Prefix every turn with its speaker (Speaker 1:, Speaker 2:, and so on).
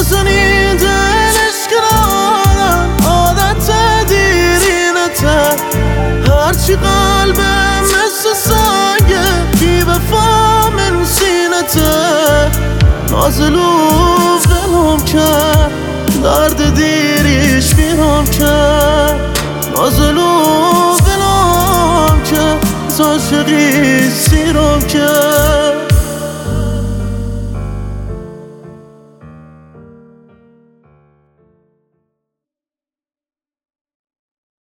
Speaker 1: نزنی دلش کنن عادت دیرینته هرچی قلبم مثل سنگه بی وفا من سینته نازلو ولم کرد درد دیریش بیرم کرد نازلو ولم کرد عاشقی